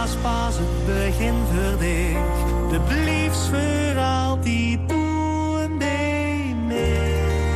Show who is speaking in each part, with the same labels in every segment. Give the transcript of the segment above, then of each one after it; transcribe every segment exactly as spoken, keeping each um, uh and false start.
Speaker 1: als pas het begin verdicht. De bliefs voor altijd doen bij mij.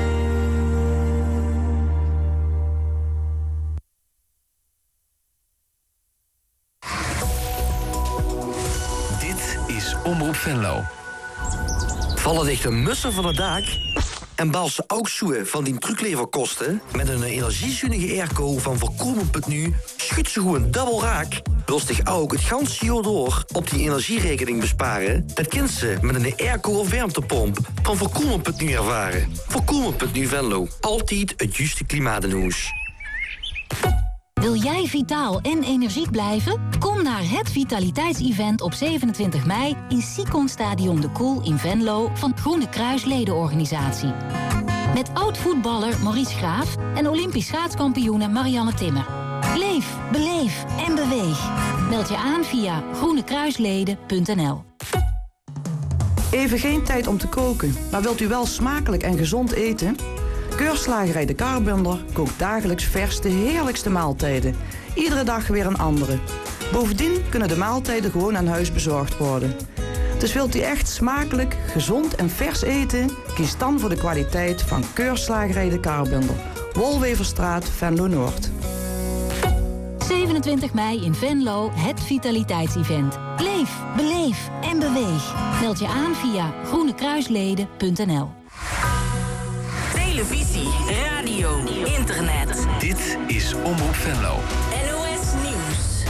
Speaker 2: Dit is Omroep Venlo. Vallen dichte mussen van het dak en bal ze ook zoe van die trucleverkosten met een energiezuinige airco van voorkomen punt nu schudt ze gewoon dubbel raak. Wil zich ook het ganse jaar door op die energierekening besparen? Dat kunt ze met een airco of warmtepomp van voorkomen punt nu ervaren. voorkomen punt nu Venlo. Altijd het juiste klimaat in huis.
Speaker 3: Wil jij vitaal en energiek blijven? Kom naar het vitaliteitsevent op zevenentwintig mei in Sicon Stadion de Koel in Venlo van Groene Kruis ledenorganisatie. Met oud-voetballer Maurice Graaf en Olympisch schaatskampioene Marianne Timmer. Leef, beleef en beweeg. Meld je aan via groenekruisleden punt n l.
Speaker 4: Even geen tijd om te koken, maar wilt u wel smakelijk en gezond eten? Keurslagerij De Karbender kookt dagelijks vers de heerlijkste maaltijden. Iedere dag weer een andere. Bovendien kunnen de maaltijden gewoon aan huis bezorgd worden. Dus wilt u echt smakelijk, gezond en vers eten? Kies dan voor de kwaliteit van Keurslagerij De Karbender. Wolweverstraat, Venlo Noord.
Speaker 3: zevenentwintig mei in Venlo, het vitaliteitsevent. Leef, beleef en beweeg. Meld je aan via groenekruisleden punt n l.
Speaker 5: Televisie, radio, internet.
Speaker 2: Dit is Omroep Venlo.
Speaker 5: N O S Nieuws.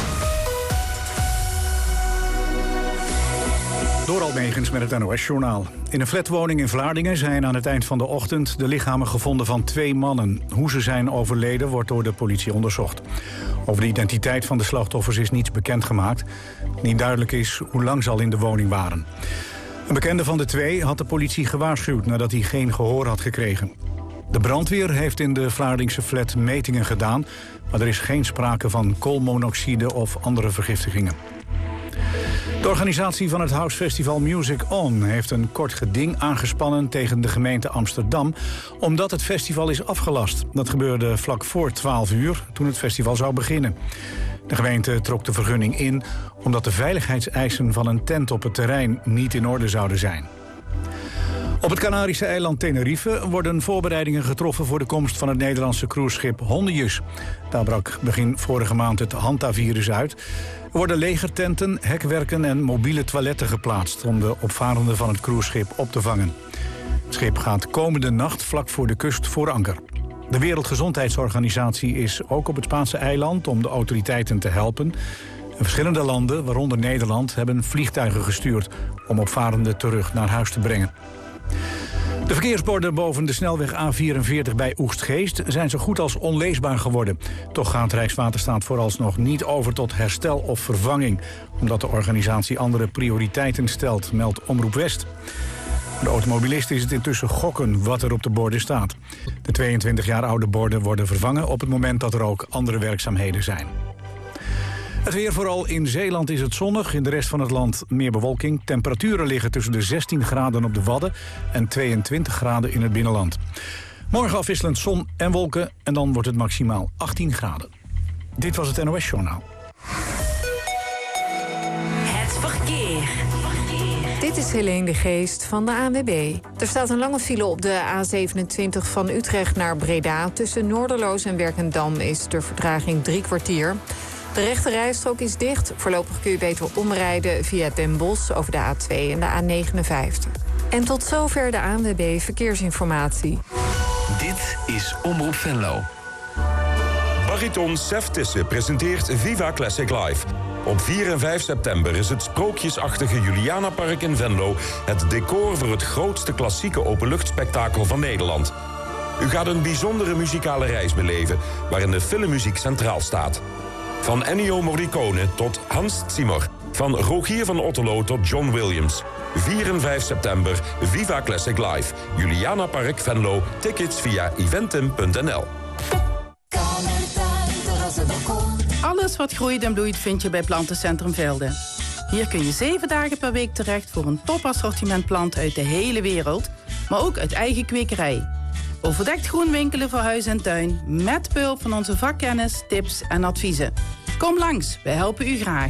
Speaker 6: Doral Megens met het N O S-journaal. In een flatwoning in Vlaardingen zijn aan het eind van de ochtend de lichamen gevonden van twee mannen. Hoe ze zijn overleden wordt door de politie onderzocht. Over de identiteit van de slachtoffers is niets bekendgemaakt. Niet duidelijk is hoe lang ze al in de woning waren. Een bekende van de twee had de politie gewaarschuwd nadat hij geen gehoor had gekregen. De brandweer heeft in de Vlaardingse flat metingen gedaan, maar er is geen sprake van koolmonoxide of andere vergiftigingen. De organisatie van het House Festival Music On heeft een kort geding aangespannen tegen de gemeente Amsterdam, omdat het festival is afgelast. Dat gebeurde vlak voor twaalf uur, toen het festival zou beginnen. De gemeente trok de vergunning in omdat de veiligheidseisen van een tent op het terrein niet in orde zouden zijn. Op het Canarische eiland Tenerife worden voorbereidingen getroffen voor de komst van het Nederlandse cruiseschip Hondius. Daar brak begin vorige maand het hantavirus uit. Er worden legertenten, hekwerken en mobiele toiletten geplaatst om de opvarenden van het cruiseschip op te vangen. Het schip gaat komende nacht vlak voor de kust voor anker. De Wereldgezondheidsorganisatie is ook op het Spaanse eiland om de autoriteiten te helpen. En verschillende landen, waaronder Nederland, hebben vliegtuigen gestuurd om opvarenden terug naar huis te brengen. De verkeersborden boven de snelweg A vierenveertig bij Oegstgeest zijn zo goed als onleesbaar geworden. Toch gaat Rijkswaterstaat vooralsnog niet over tot herstel of vervanging, omdat de organisatie andere prioriteiten stelt, meldt Omroep West. De automobilist is het intussen gokken wat er op de borden staat. De tweeëntwintig jaar oude borden worden vervangen op het moment dat er ook andere werkzaamheden zijn. Het weer, vooral in Zeeland is het zonnig. In de rest van het land meer bewolking. Temperaturen liggen tussen de zestien graden op de Wadden en tweeëntwintig graden in het binnenland. Morgen afwisselend zon en wolken en dan wordt het maximaal achttien graden. Dit was het N O S-journaal.
Speaker 5: Het verkeer.
Speaker 7: Dit is Helene de Geest van de A N W B. Er staat een lange file op de A zevenentwintig van Utrecht naar Breda. Tussen Noorderloos en Werkendam is de vertraging drie kwartier. De rechte rijstrook is dicht. Voorlopig kun je beter omrijden via Den Bosch over de A twee en de A negenenvijftig. En tot zover de A N W B Verkeersinformatie.
Speaker 2: Dit is Omroep Venlo.
Speaker 8: Bariton Sef Tisse presenteert Viva Classic Live. Op vier en vijf september is het sprookjesachtige Julianapark in Venlo het decor voor het grootste klassieke openluchtspektakel van Nederland. U gaat een bijzondere muzikale reis beleven waarin de filmmuziek centraal staat. Van Ennio Morricone tot Hans Zimmer. Van Rogier van Otterlo tot John Williams. vier en vijf september, Viva Classic Live. Julianapark Venlo. Tickets via eventim punt n l.
Speaker 9: Alles wat groeit en bloeit vind je bij Plantencentrum Velden. Hier kun je zeven dagen per week terecht voor een topassortiment planten uit de hele wereld, maar ook uit eigen kwekerij. Overdekt groen winkelen voor huis en tuin. Met behulp van onze vakkennis, tips en adviezen. Kom langs, wij helpen u graag.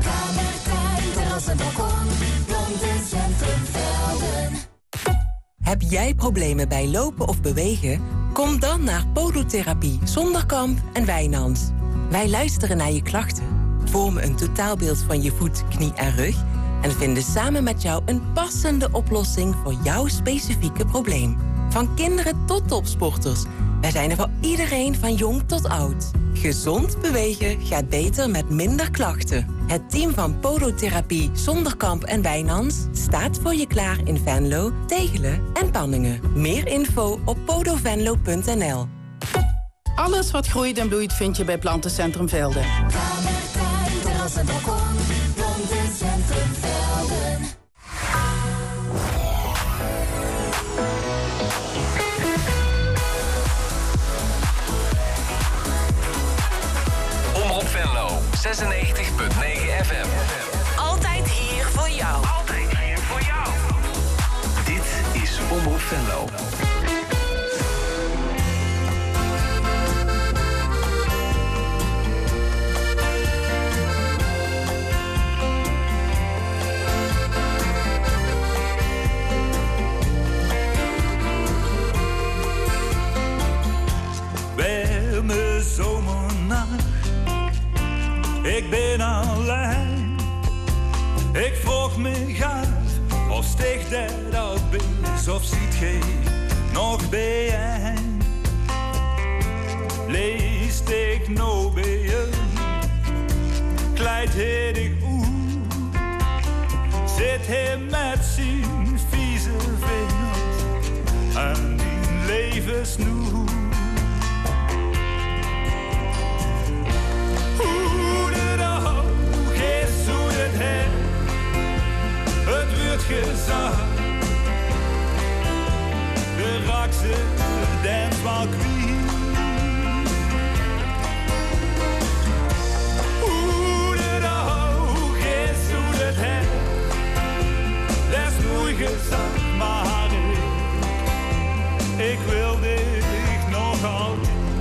Speaker 10: Heb jij problemen bij lopen of bewegen? Kom dan naar Podotherapie Zonderkamp en Wijnands. Wij luisteren naar je klachten, vormen een totaalbeeld van je voet, knie en rug en vinden samen met jou een passende oplossing voor jouw specifieke probleem. Van kinderen tot topsporters. Wij zijn er voor iedereen van jong tot oud. Gezond bewegen gaat beter met minder klachten. Het team van Podotherapie Zonderkamp en Wijnands staat voor je klaar in Venlo, Tegelen en Panningen. Meer info op podovenlo punt n l.
Speaker 9: Alles wat groeit en bloeit vind je bij Plantencentrum Velden.
Speaker 1: Kamertuin, terras en balkon, Plantencentrum Velden.
Speaker 11: Omroep Venlo, zesennegentig komma negen F M.
Speaker 5: Altijd hier voor jou.
Speaker 11: Altijd hier voor jou. Dit is Omroep Venlo.
Speaker 1: Warme zomernacht, ik ben alleen. Ik vroeg me af, of sticht dat uit is, of ziet gij nog bijeen? Leest ik nou bij je, kleid het ik oe, zit hij met zijn vieze vingers aan die levensnoer. Het wordt gezag, de rakse dans van kwiet. Hoe de dag is, hoe het het, dat is mooi gezag, maar ik, ik wil dich nog altijd.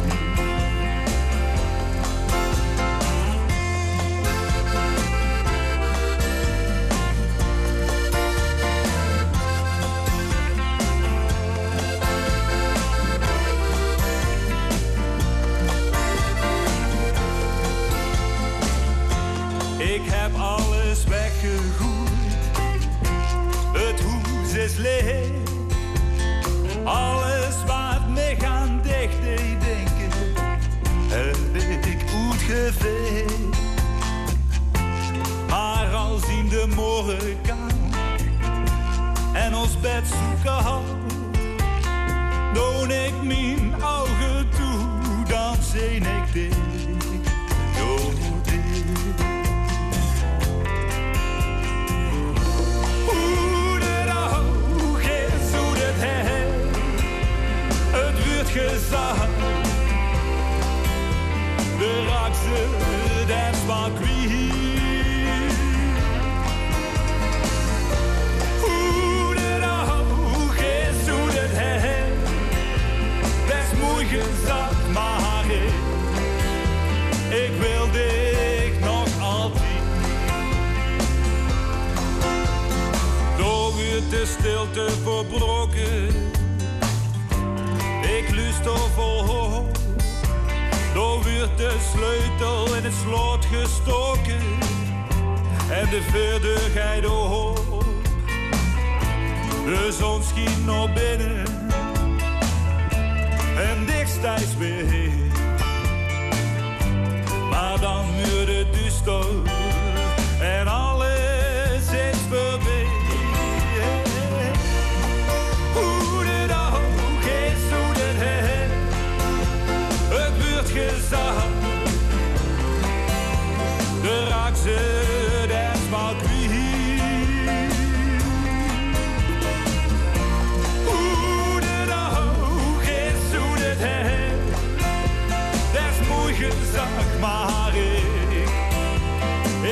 Speaker 1: Ik heb alles weggegooid, het huis is leeg. Alles wat me aan dicht deed denken, heb ik uitgeveegd. Maar als in de morgenkou en ons bed zoeken houdt, doon ik mijn ogen toe, dan zeen ik dit. Gezag, de rakse dans van kwiet. Hoe de dag is, hoe het het, dat is mooi gezag, maar ik, ik wil dich nog altijd. Door wordt de stilte verbroken. Ik luister vol hoop, door wordt de sleutel in het slot gestoken en de verderheid op. De zon schijnt naar binnen en dichtstijds weer, maar dan wordt het duister en alles is voorbij. Gezag, de rakse dans van kwiet. Hoe de dag is, hoe het het, dat is mooi gezag, maar ik,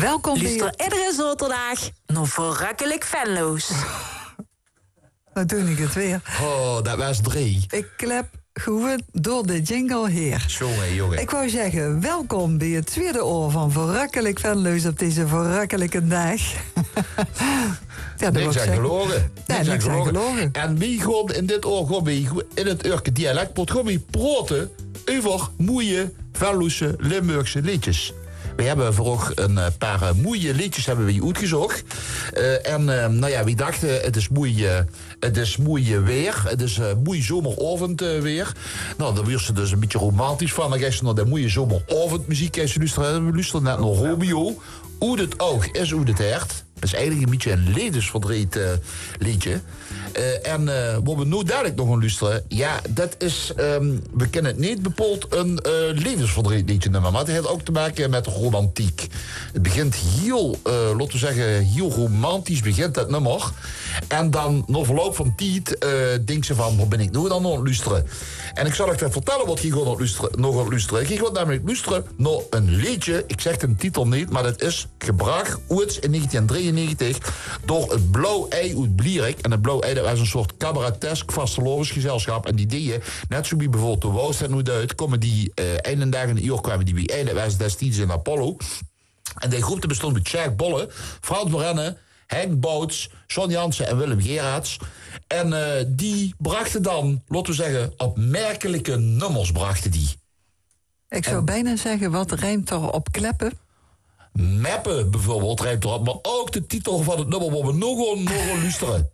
Speaker 12: Welkom
Speaker 5: Luister
Speaker 12: bij...
Speaker 5: iedere zaterdag naar Verrukkelijk Venlo's.
Speaker 12: Nou doe ik het weer.
Speaker 13: Oh, dat was drie.
Speaker 12: Ik klep gewoon door de jingle heen.
Speaker 13: Jongen, jongen.
Speaker 12: Ik wou zeggen, welkom bij het tweede oor van Verrukkelijk Venlo's op deze verrukkelijke dag. Ja,
Speaker 13: niks aan gelogen.
Speaker 12: Ja, niks aan gelogen.
Speaker 13: En wie gewoon in dit oor gewoon bij, in het Urke dialectpot gewoon bij proten over mooie Venlo'se Limburgse liedjes. We hebben voor een paar uh, mooie liedjes hebben we uitgezocht. Uh, en uh, nou ja, we dachten, het is mooi, uh, het is mooi weer. Het is uh, mooi zomeravond uh, weer. Nou, daar werd ze dus een beetje romantisch van. Dan ga je naar de mooie zomeravondmuziek luisteren. We luisteren net naar Romeo. Hoe het oog is hoe het hert. Dat is eigenlijk een beetje een levensverdriet uh, liedje. Uh, en uh, wat we nu dadelijk nog gaan luisteren... ja, dat is... Um, we kennen het niet bepaald een uh, levensverdriet liedje nummer... maar het heeft ook te maken met romantiek. Het begint heel, uh, laten we zeggen... heel romantisch begint het nummer. En dan, na verloop van tijd... Uh, denkt ze van, wat ben ik nu dan nog aan het luisteren? En ik zal je vertellen wat je gewoon aan het luisteren, nog aan het luisteren. Je gaat namelijk luisteren naar een liedje... ik zeg de titel niet, maar dat is gebracht... ooit in negentien drieënnegentig... door het Blauw Ei uit Blierik. En het Blauw Ei, dat was een soort cabaretesk vastelovensgezelschap. En die deden, net zo bij bijvoorbeeld de Woost en Noord-Uit... komen die uh, ene dag in de uur kwamen die bij een. Dat was destijds in Apollo. En die groep bestond uit Jack Bolle, Frans Morenne... Henk Bouts, Son Jansen en Willem Gerards. En uh, die brachten dan, laten we zeggen, opmerkelijke nummers brachten die.
Speaker 12: Ik zou en, bijna zeggen, wat rijmt er op kleppen?
Speaker 13: Meppen bijvoorbeeld rijmt erop, maar ook de titel van het nummer waar we nog gewoon nog gaan luisteren.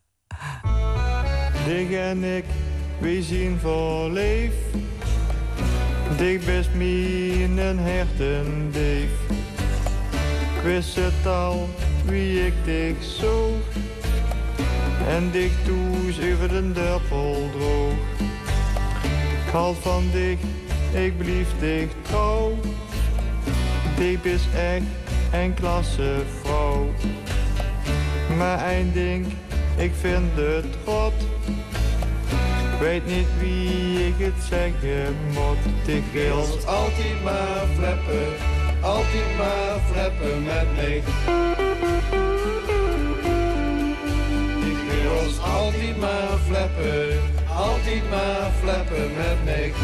Speaker 1: Dig en ik, we zien verleef. Dig best me in een hertendeef. Ik wist het al, wie ik dich zoog. En dich toes over de dorpel droog. Ik houd van dich, ik blief dich trouw. Dich is echt een klasse vrouw. Maar één ding, ik vind het rot. Ik weet niet wie ik het zeggen moet. Dich wil altijd maar flappen, altijd maar flappen met mij. Ik wil altijd maar flappen, altijd maar flappen met mij.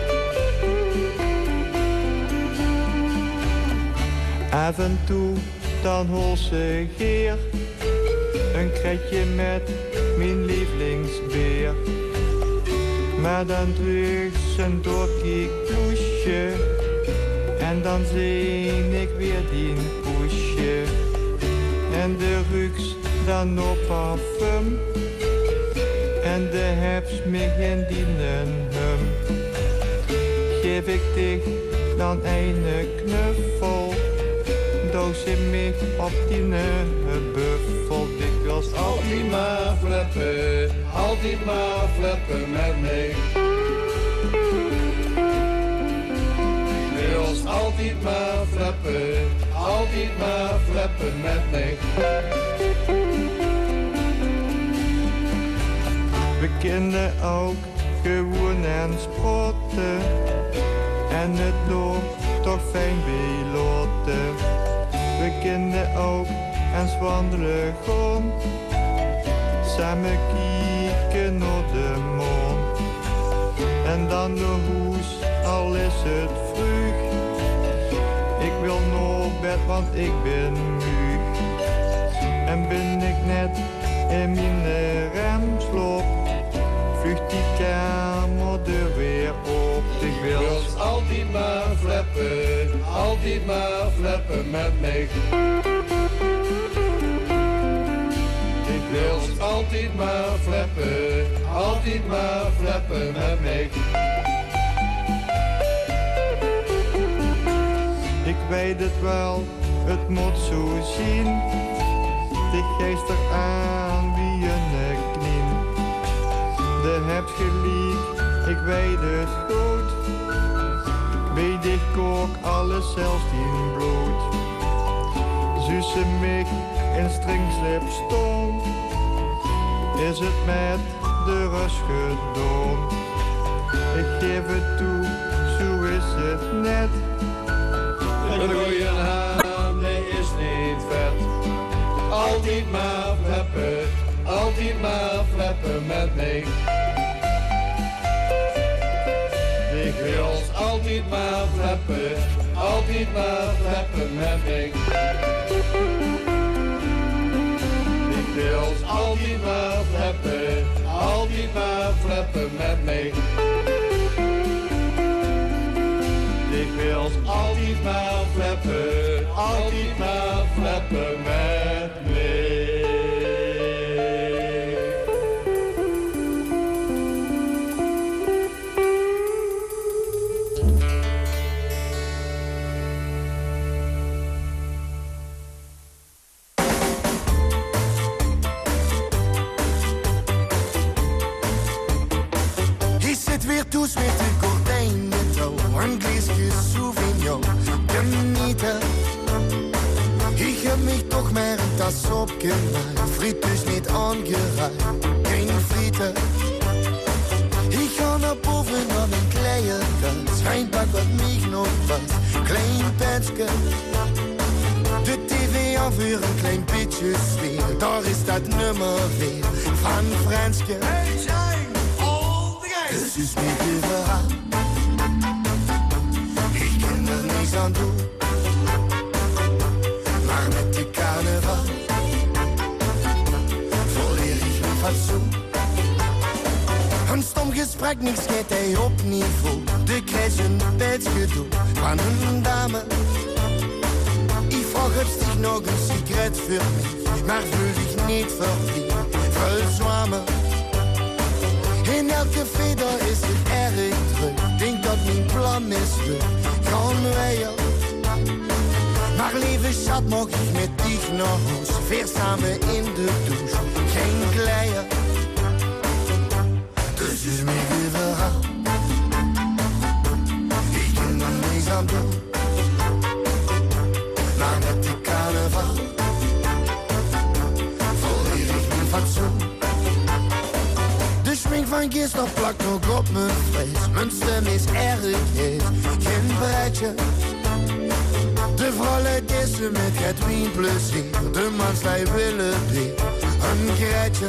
Speaker 1: Af en toe dan hoor ze hier een kretje met mijn lievelingsbeer. Maar dan terug zijn doorkiekploesje en dan zie ik weer die poesje. En de ruiks dan op parfum en de hebs me geen dienen hum. Geef ik dich dan een knuffel, doos je me op die buffel. Ik wil altijd maar flappen, altijd maar flappen met mij. Ik wil altijd maar flappen, altijd maar flappen met mij. We kennen ook gewoon en sporten en het loopt toch fijn bij loten. We kennen ook eens wandelen gewoon, samen kijken naar de maan. En dan de hoes, al is het vroeg. Ik wil naar bed, want ik ben moe. En ben ik net in mijn remsloop, vlucht die kamerdeur weer op. Ik wil altijd maar flappen, altijd maar flappen met mij. Ik wil altijd maar flappen, altijd maar flappen met mij. Ik weet het wel, het moet zo zien. Dich geest er aan wie je knien. De hebt geliek, ik weet het goed. Bij dich kook alles zelfs in bloed. Zusse mich in stringslip stond, is het met de rust gedaan. Ik geef het toe, zo is het net. Een goeie naam, die is
Speaker 14: maar flappen met mij. Ik wil altijd maar flappen, altijd maar flappen met mij. Ik wil altijd maar flappen, altijd maar flappen met mij. Ik wil altijd maar flappen, altijd maar flappen met mij.
Speaker 15: Tous met de gordijn met touw, een gläsje Sauvignon, genieten. Ik heb mich toch maar een tas opgemaakt, friet dus niet aangeruimd, geen frieten. Ik ga naar boven naar mijn kleine kant, schijnbaar wat mij nog was, klein petje. De tv aan voor een klein beetje sfeer, daar is dat nummer weer van Franske. Dus is niet je verhaal. Ik kan er niks aan doen. Maar met de carnaval verleer ik mijn fatsoen. Een stom gesprek, niks gaat hij op niveau. De krijg een beetje doen van een dame. Ik vraag heb zich nog een sigaret voor mij, maar voel ik niet verplicht. Vol zwamen. In elk café daar is het erg druk. Denk dat mijn plan mislukt. Gaan wij al. Maar lieve schat, mag ik met dich naar huis. Weer samen in de douche. Geen glijden. Dus is mijn verhaal. Ik kan er niks aan doen. Maar met de carnaval verleer ik mijn fatsoen. De schmink van gisteren plakt nog op mijn vlees. Mijn stem is erg heet, geen breitje. De vrouwen dissen met het wienplezier. De manslui willen weer een grijtje.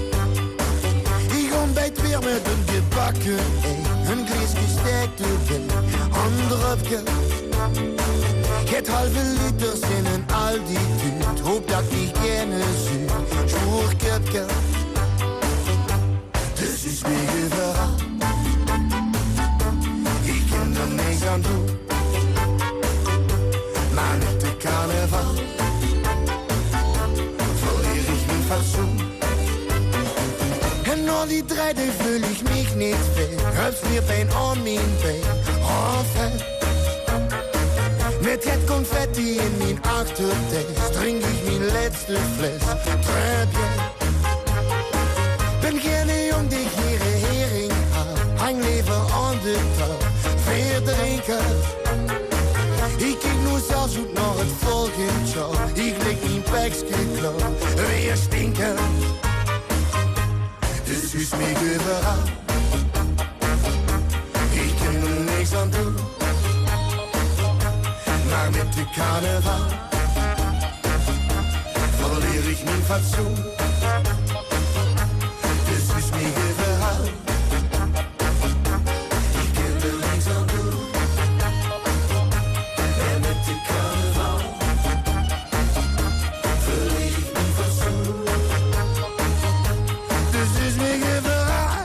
Speaker 15: Ik ontbijt weer met een gebakken ei. Een gläsje sterkte wijn, een drupje. Het halve liters in een altitude. Hoop dat ik gerne zuur, schoerkipje. Dus is mijn verhaal. Ik kan er niks aan doen. Maar met de carnaval verleer ik mijn fatsoen. En al die draaien vul ik mich niet weg. Heb weer pijn aan mijn been. Enfin. Met het confetti in mijn achtertest drink ik mijn laatste fles. Très bien. Ben geen jong die hier een hering haalt. Hang liever aan de touw. Veel drinken. Ik kijk nu zelfs ook naar het volgende show. Ik lik mijn pekje klauw. Weer stinken. Dus is mij verhaal. Ik kan er niks aan doen. Maar met de carnaval verleer ik mijn fatsoen. Dus is mijn verhaal. Ik kan er niks aan doen. En met de carnaval verleer ik mijn fatsoen. Dus is mijn verhaal.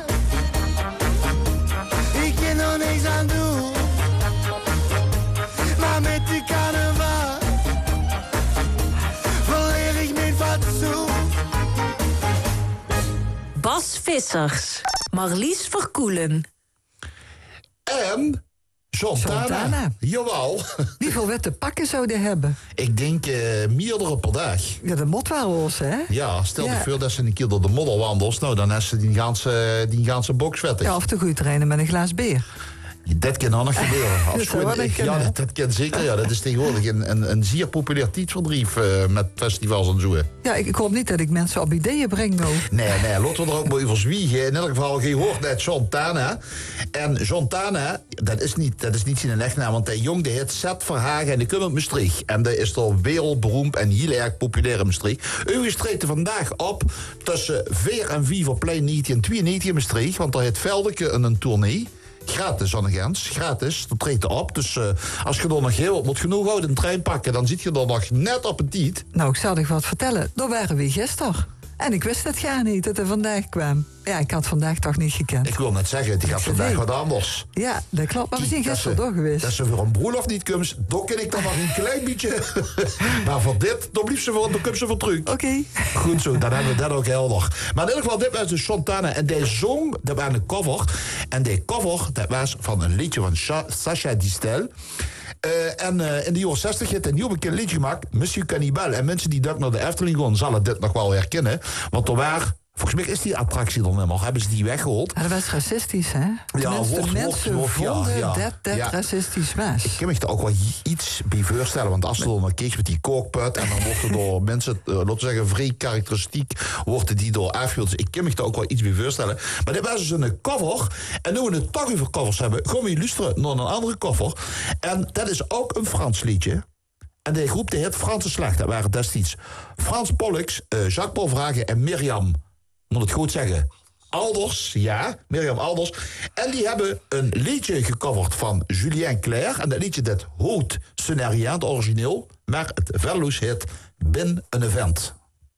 Speaker 15: Ik kan er niks aan doen. Maar met die carnaval verleer ik mijn fatsoen.
Speaker 5: Bas Vissers, Marlies Verkoelen.
Speaker 13: En Santana.
Speaker 12: Santana.
Speaker 13: Jawel.
Speaker 12: Hoeveel wette pakken zouden hebben?
Speaker 13: Ik denk uh, meerdere per dag.
Speaker 12: Ja, dat moet wel eens, hè?
Speaker 13: Ja, stel je
Speaker 12: Ja.
Speaker 13: voor dat ze een keer door de modder wandelt. Nou, dan heeft ze die ganse, die ganse box wettig.
Speaker 12: Ja, of te goed trainen met een glas bier.
Speaker 13: Dat kan dan nog gebeuren.
Speaker 12: Dat zou wel
Speaker 13: Als
Speaker 12: kunnen,
Speaker 13: ja,
Speaker 12: hè?
Speaker 13: dat, dat kan zeker. Ja. Dat is tegenwoordig een, een, een zeer populair tijdverdrijf uh, met festivals en zo.
Speaker 12: Ja, ik, ik hoop niet dat ik mensen op ideeën breng nou.
Speaker 13: Nee, nee, laten we er ook maar over zwiegen. In elk geval, je hoort net John Tana. En John Tana, dat is niet, dat is niet zijn echtnaam, want hij jong de heet Zet Verhagen en de Kummer Maastricht. En dat is toch wereldberoemd en heel erg populair in Maastricht. U treden vandaag op tussen vier en vijf op plein negentien in Maastricht, want daar heeft Veldeke een tournee. Gratis aan de grens, gratis, dat treedt op. Dus uh, als je er nog heel wat moet genoeg houden, een trein pakken, dan zit je er nog net op een tijd.
Speaker 12: Nou, ik zal je wat vertellen. Daar waren we gisteren. En ik wist het gar niet dat hij vandaag kwam. Ja, ik had vandaag toch niet gekend.
Speaker 13: Ik wil net zeggen, die gaat vandaag wat anders.
Speaker 12: Ja, dat klopt. Maar we zijn gisteren door geweest.
Speaker 13: Dat ze voor een broerlof niet komt, dan ken ik dan nog een klein beetje. Maar voor dit, dan blieft ze voor, dan komt ze voor terug.
Speaker 12: Oké. Okay.
Speaker 13: Goed zo, dan hebben we dat ook helder. Maar in ieder geval, dit was dus Santana. En die zong, dat was een cover. En die cover, dat was van een liedje van Sa- Sacha Distel. Uh, en uh, in de jaren zestig heeft hij een nieuw bekend liedje gemaakt, Monsieur Cannibal. En mensen die dat naar de Efteling gaan, zullen dit nog wel herkennen. Want er waren, volgens mij is die attractie er niet meer, hebben ze die weggehaald.
Speaker 12: Ja, dat was racistisch, hè?
Speaker 13: Ja,
Speaker 12: Tenminste,
Speaker 13: wordt,
Speaker 12: mensen
Speaker 13: wordt,
Speaker 12: vonden
Speaker 13: ja, ja,
Speaker 12: dat dat
Speaker 13: ja.
Speaker 12: racistisch was.
Speaker 13: Ik kan me er ook wel iets bij voorstellen, want als ze dan keek met die kookput en dan wordt er door mensen, uh, laten we zeggen, vrij karakteristiek, worden die door afgebeeld. Dus ik kan me er ook wel iets bij voorstellen. Maar dit was dus een cover. En nu we het toch over covers hebben, gaan we luisteren naar een andere cover. En dat is ook een Frans liedje. En die groep die heet Franse Slag. Dat waren destijds Frans Pollux, uh, Jacques Paul Vragen en Mirjam, moet het goed zeggen, Alders, ja, Mirjam Alders. En die hebben een liedje gecoverd van Julien Clerc. En dat liedje dat hoort scenario, het origineel, maar het verloes heet Ben een Event.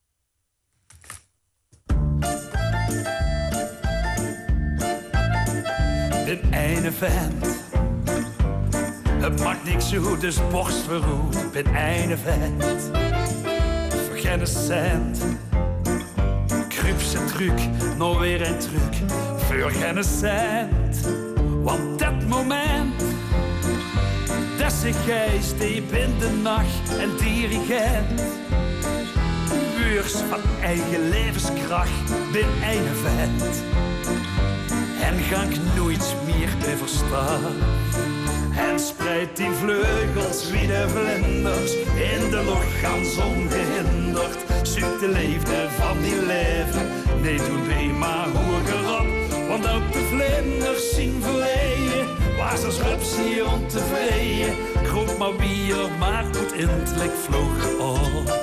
Speaker 1: Ben een vent. Het maakt niks zo, dus borst verroet. Ben een vent. Voor geen cent. Krupse truc, nog weer een truc. Voor geen cent. Want dat moment, dat is een geest die in de nacht en dirigent. Beurs van eigen levenskracht, ben een vent. En ga ik nooit meer meer verstaan. En spreidt die vleugels wie de vlinders in de lucht gaan ongehinderd. Zoekt de liefde van die leven, nee doe mee maar hoger op. Want ook de vlinders zien verleden, waar ze schrups hier ontevreden. Kroop maar bier, maar goed intellect vloog op.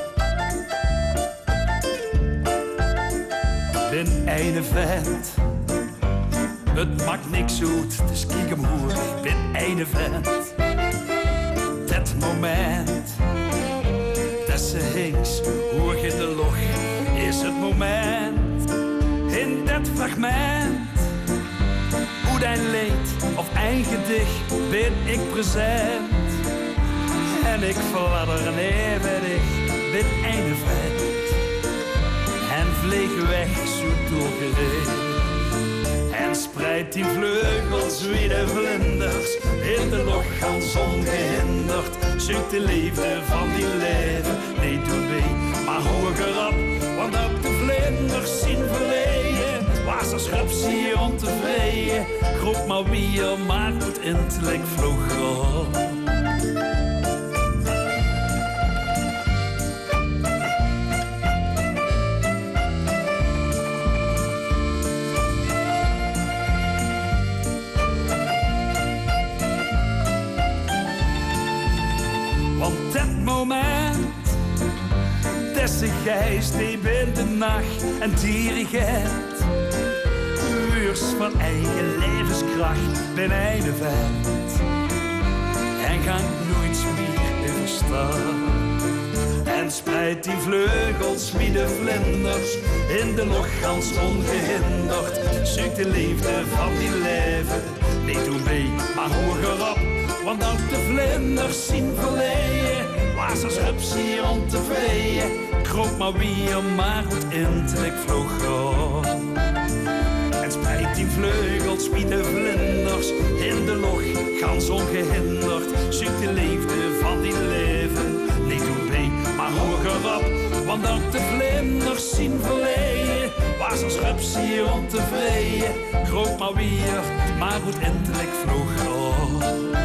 Speaker 1: Ben een vent. Het maakt niks uit, dus kijk hem hoe ik ben een vent. Dat moment, dat ze hinks, hoor in de lucht, is het moment. In dat fragment, hoe dein leed of eigen gedicht, ben ik present. En ik fladder en evenwicht, ben een vent. En vlieg weg zo doorgereden. En spreidt die vleugels wie de vlinders in de lucht gaan ongehinderd. Zoekt de liefde van die leven, nee doe mee, maar hoger op. Want ook de vlinders zien verleden, waar ze schrups hier ontevreden. Groep maar bier, maar goed intellect vloog op. Deze geest die in de nacht en dirigent. Buurs van eigen levenskracht, ben een vent. En ga nooit meer verstaan. En spreidt die vleugels wie de vlinders in de lucht gans ongehinderd. Zoekt de liefde van die leven, niet doe mee, maar hoger op. Want ook de vlinders zien verleden, waar ze schrups hier ontevreden. Kroop maar bier, maar goed intellect vloog op. En spreidt die vleugels wie de vlinders in de lucht, gans ongehinderd. Zoekt de liefde van die leven, niet doe mee, maar hoger op. Want ook de vlinders zien verleden, was een schubs hier ontevreden. Groot maar weer, maar goed intelijk vroeg. Oh.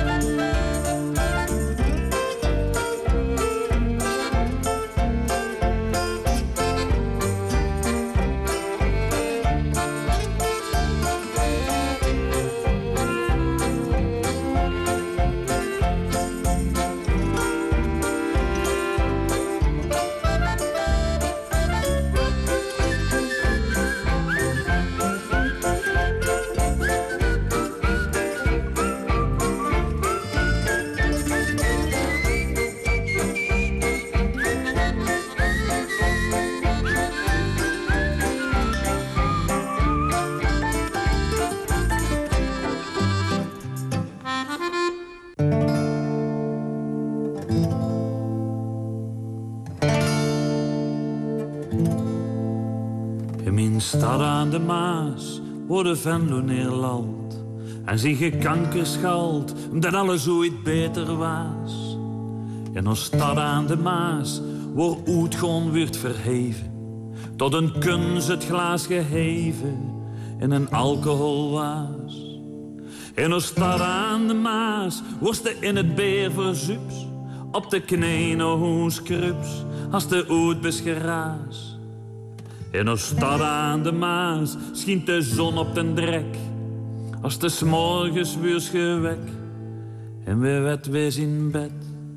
Speaker 16: Stad aan de Maas, waar de Venlo neerlandt. En zich gekankerschald, dat alles ooit beter was. En ons stad aan de Maas, waar oud gewoon wordt verheven. Tot een kunst het glaas geheven in een alcoholwaas. En ons stad aan de Maas, wordt de in het beer verzups. Op de kneen hoes krups, als de oud besgeraas. In ons stad aan de Maas schijnt de zon op den drek. Als de 's morgens weer gewek en we wet wees in bed.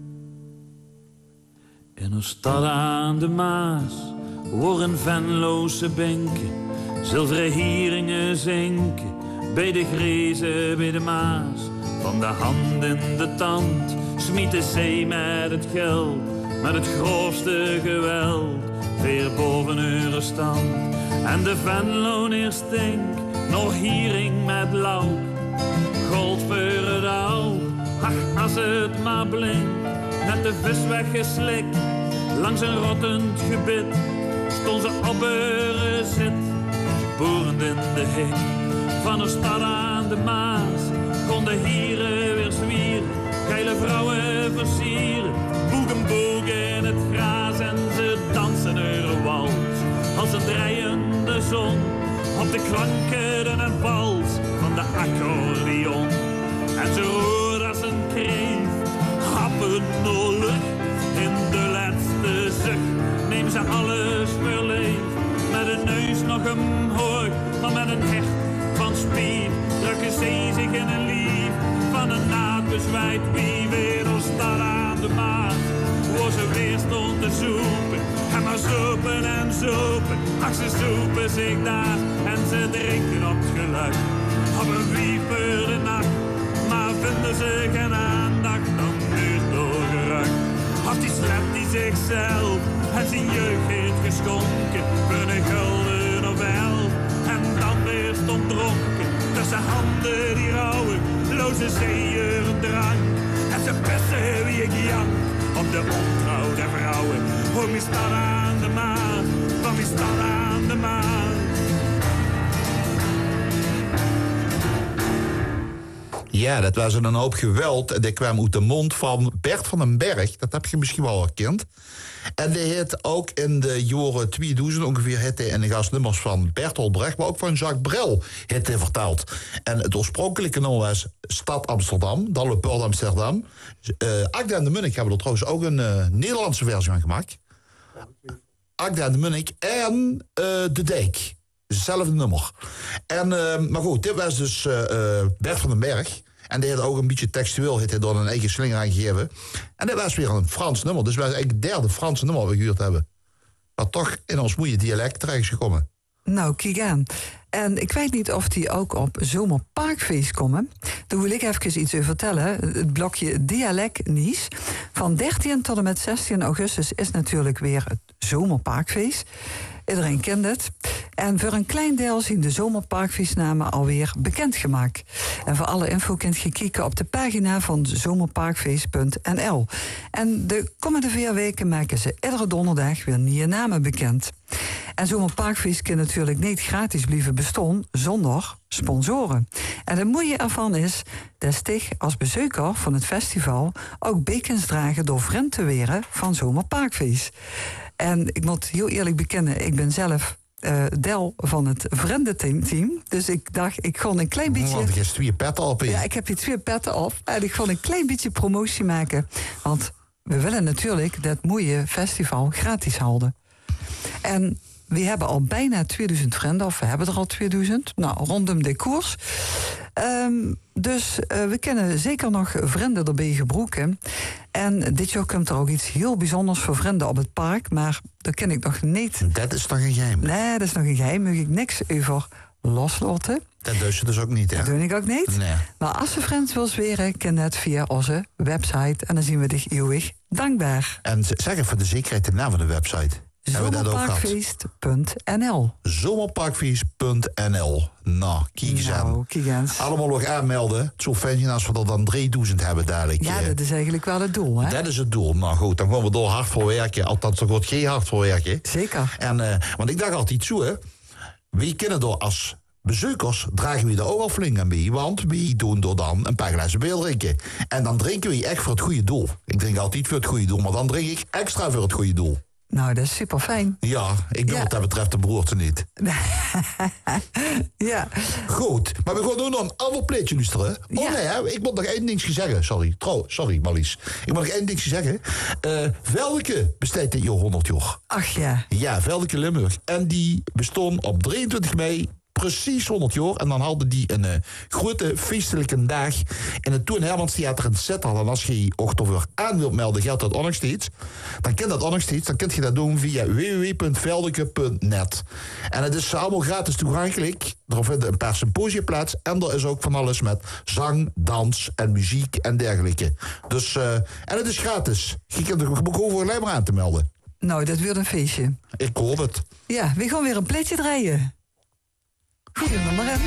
Speaker 16: In ons stad aan de Maas worden Venlose benken, zilveren hieringen zinken, bij de grezen bij de Maas. Van de hand in de tand smiet de zee met het geld, met het grootste geweld. Weer boven uren stand. En de Venlo neerstink, nog hiering met lauw. Gold voor het oog, ach als het maar blinkt. Net de vis weggeslikt, langs een rottend gebit. Stond ze op haar zit, boerend in de hik. Van een stad aan de Maas, konden hieren weer zwieren. Geile vrouwen versieren, boegen bogen in het gras. En ze dansen een wals, als een draaiende zon. Op de klanken en vals van de accordeon. En ze roert als een kreeft, happen door lucht. In de laatste zucht neem ze alles voor leeg. Met een neus nog omhoog, maar met een hecht van spier. Drukken ze zich in een lief van een naad bezwijt. Wie weer ons stad aan de Maas, waar ze weer stond te zoeken. En maar zopen en zopen, ach ze zopen zich daar. En ze drinken op het geluid, op een wief voor de nacht. Maar vinden ze geen aandacht, dan duurt doorgerukt. Of die slept die zichzelf en zijn jeugd heeft geschonken. Voor een gulden of elf, en dan weer stond dronken. Tussen handen die rouwen, loze zeeën drank. En ze pissen wie ik jank op de ontrouw der vrouwen. Voor mijn stad aan de Maas, van mijn stad aan de Maas.
Speaker 13: Ja, dat was een hoop geweld. En dat kwam uit de mond van Bert van den Berg. Dat heb je misschien wel herkend. En die heeft ook in de jaren tweeduizend ongeveer het in de gastnummers van Bertolt Brecht, maar ook van Jacques Brel heeft hij vertaald. En het oorspronkelijke nummer was Stad Amsterdam, dan Le Port Amsterdam. Uh, Agda en de Munnik hebben er trouwens ook een uh, Nederlandse versie van gemaakt. Agda en de Munnik en uh, De Dijk. Hetzelfde nummer. En, uh, maar goed, dit was dus uh, uh, Bert van den Berg. En die had ook een beetje textueel heeft hij door een eigen slinger aangegeven. En dit was weer een Frans nummer. Dus wij zijn eigenlijk het derde Franse nummer we gehuurd hebben. Maar toch in ons moeie dialect terecht is gekomen.
Speaker 12: Nou, kijk aan. En ik weet niet of die ook op Zomerparkfeest komen. Daar wil ik even iets over vertellen. Het blokje Dialect Nice. Van dertien tot en met zestien augustus is natuurlijk weer het Zomerparkfeest. Iedereen kent het. En voor een klein deel zien de Zomerparkfeestnamen alweer bekendgemaakt. En voor alle info kunt je kijken op de pagina van zomerparkfeest punt n l. En de komende vier weken maken ze iedere donderdag weer nieuwe namen bekend. En Zomerparkfeest kan natuurlijk niet gratis blijven bestaan zonder sponsoren. En het mooie ervan is dat Stig als bezoeker van het festival ook bekens dragen door vriend te weren van Zomerparkfeest. En ik moet heel eerlijk bekennen, ik ben zelf uh, Del van het vriendenteam. Dus ik dacht, ik kon een klein beetje...
Speaker 13: Want je hebt twee petten op. He.
Speaker 12: Ja, ik heb hier twee petten op. En ik kon een klein beetje promotie maken. Want we willen natuurlijk dat mooie festival gratis houden. En we hebben al bijna tweeduizend vrienden, of we hebben er al tweeduizend. Nou, rondom de koers. Um, dus uh, we kunnen zeker nog vrienden erbij gebruiken. En dit jaar komt er ook iets heel bijzonders voor vrienden op het park. Maar dat ken ik nog niet.
Speaker 13: Dat is nog een geheim?
Speaker 12: Nee, dat is nog een geheim. Mag ik niks over loslaten.
Speaker 13: Dat doe je dus ook niet, hè?
Speaker 12: Dat doe ik ook niet.
Speaker 13: Nee.
Speaker 12: Maar als je vrienden wil zweren, kan dat via onze website. En dan zien we dich eeuwig dankbaar.
Speaker 13: En zeg even de zekerheid de naam van de website.
Speaker 12: Zomerparkfeest punt n l
Speaker 13: Zomerparkfeest punt n l Nou, kijk eens
Speaker 12: nou,
Speaker 13: aan.
Speaker 12: Kijk eens.
Speaker 13: Allemaal nog aanmelden. Het zou fijn zijn als we er dan drieduizend hebben dadelijk.
Speaker 12: Ja, dat is eigenlijk wel het doel, hè?
Speaker 13: Dat is het doel. Nou goed, dan gaan we door hard voor werken. Althans, er wordt geen hard voor werken.
Speaker 12: Zeker.
Speaker 13: En, uh, want ik dacht altijd zo, hè. Wie kunnen door als bezoekers dragen we er ook al flink aan bij. Want we doen door dan een paar glazen bier drinken. En dan drinken we echt voor het goede doel. Ik drink altijd voor het goede doel, maar dan drink ik extra voor het goede doel.
Speaker 12: Nou, dat is super fijn.
Speaker 13: Ja, ik doe
Speaker 12: ja.
Speaker 13: wat dat betreft de broerte niet.
Speaker 12: Ja.
Speaker 13: Goed, maar we gaan nu nog een ander plaatje luisteren. Oh ja. nee, hè? Ik moet nog één dingetje zeggen. Sorry, Trouw, sorry Marlies. Ik moet nog één dingetje zeggen. Uh, Veldeke bestaat dit jaar honderd jaar.
Speaker 12: Ach ja.
Speaker 13: Ja, Veldeke Limburg. En die bestond op drieëntwintig mei... precies honderd jaar. En dan hadden die een uh, grote feestelijke dag in het Toen Hermans Theater in Sittard. En als je je over aan wilt melden, geldt dat ook nog steeds. Dan kan dat ook nog steeds. Dan kun je dat doen via w w w punt veldeke punt net. En het is allemaal gratis toegankelijk. Er vinden een paar symposia plaats. En er is ook van alles met zang, dans en muziek en dergelijke. Dus, uh, en het is gratis. Je kunt er gewoon alleen maar aan te melden.
Speaker 12: Nou, dat wordt een feestje.
Speaker 13: Ik hoop het.
Speaker 12: Ja, we gaan weer een plaatje draaien. Goeie nummer, hè?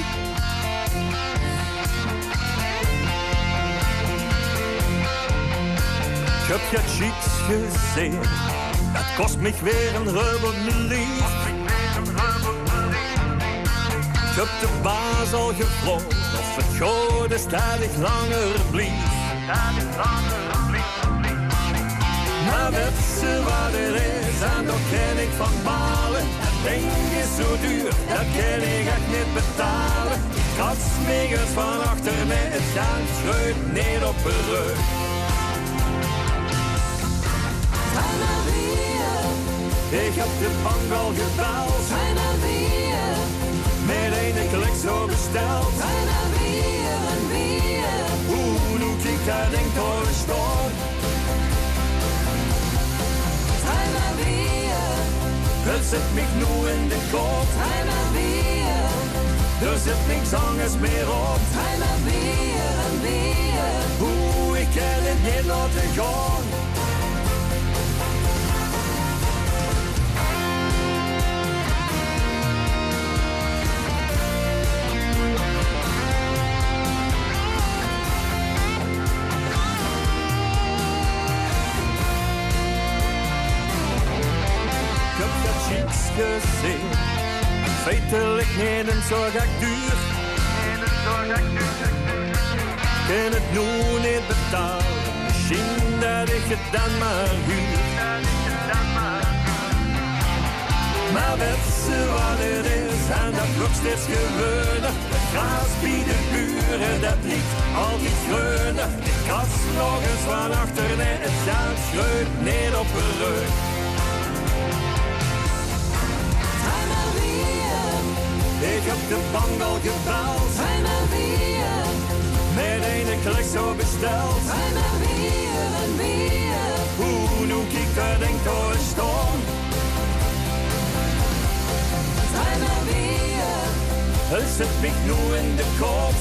Speaker 1: Ik heb je cheeks gezien, dat kost me weer een rubber lief. Ik heb de baas al gevlogen, of het goede stadig langer blieft. Maar weet ze wat het is, en dat ken ik van balen. Ding is zo duur, dat kan ik echt niet betalen. Ik had smegers van achter met het gaan schreeuwt neer op de rug. Ik heb de bank al gebeld, met een klik zo besteld. Hoe doe ik dat ding door de storm? Er zit mich nu in de kop. Er zit niks anders meer op. Hoe ik kan het niet laten gaan. Gezien. Feitelijk niet en zo gek duur. Kan het nu niet betalen. Misschien dat ik het dan maar huur. Maar weet ze wat het is en dat wordt steeds geweuner. Het gras bij de buren, dat ligt altijd greuner. Ik kast nog eens van achter en het gaat schreeuwt neer op de rug. Ik heb de bank al gebeld. Met een klik zo besteld. Hoe doe ik dat ding door de storm? Er zit mich nu in de kop.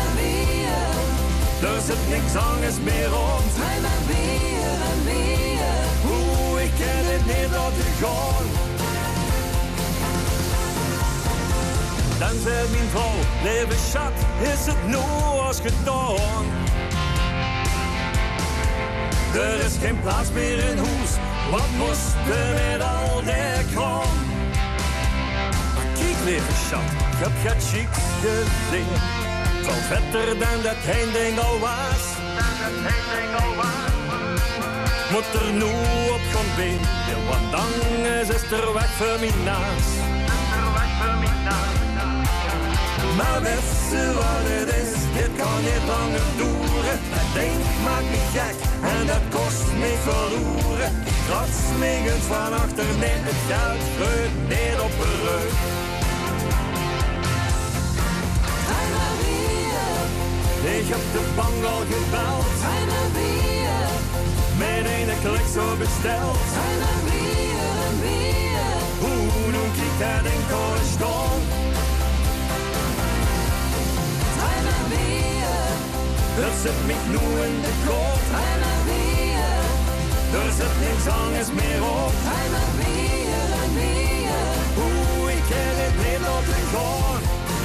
Speaker 1: Er zit niks anders meer op. Hoe ik kan het niet laten gaan. Dan zei mijn vrouw, lieve schat, is het nu als gedaan? Er is geen plaats meer in huis, wat moest er met al die kram? Maar kijk, lieve schat, ik heb je cheeks gezien. Veel vetter dan dat heen ding al was. Moet er nu op gaan binden, want dan is het er weg voor mijn naast. Maar wist ze wat het is, dit kan niet langer duren. Dat ding maakt me gek en dat kost me verloren. Kratz me eens van achter, neem het geld groeit neer op de rug. Ik heb de bank al gebeld. Met een klik zo besteld. Hoe noem ik dat in korreston? Er zit mich nu in de kop. Er zit niks anders meer op. Hoe ik ken het niet op de grond.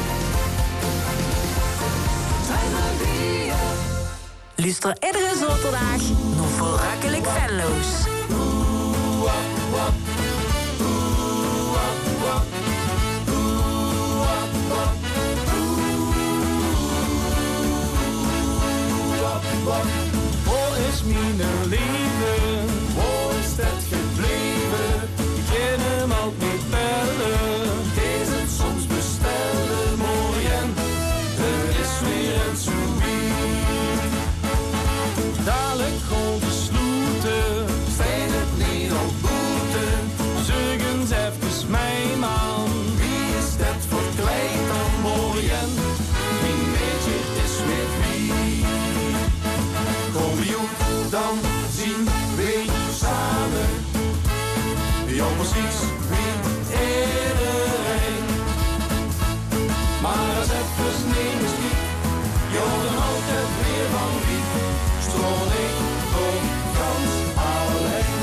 Speaker 5: Luister iedere zaterdag nog verrukkelijk Venlo's.
Speaker 1: Waar is mijn leven? Waar is dat gebleven? Ik ken hem al niet bellen. Is het soms bestellen, mooi en er is weer een souvenir. Dadelijk gewoon gesloten, fijn het niet op boete. Zeg eens even mijn man, wie is dat verkleed dan mooi en mijn beetje is weer wie. Kom joh, dan zien we samen. Jongens iets wie iedereen. Maar als even niet misschien, joh dan altijd weer van wie. Stroom ik door gans alleen.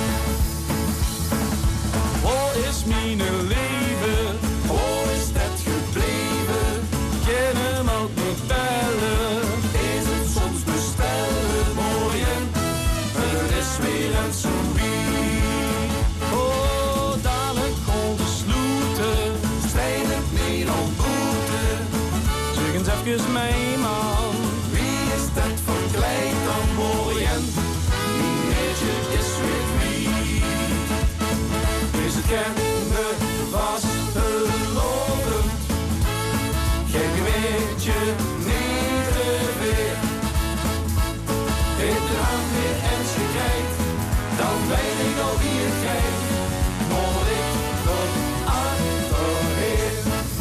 Speaker 1: Waar is mijn leven? Waar is dat gebleven? Ken hem ook niet bellen. Is het soms bestellen, mooi en er is weer een souvenir. Oh, dadelijk gewoon gesloten, strijd het niet om boete. Zeg eens even mijn man, wie is dat verkleed dan mooi en die meisje is weer wie. Is het kende was geloven, geen weetje niet te weer. Heeft de hand weer en ze kijkt, dan weet ik al wie het kijkt. Moet ik tot achterheen.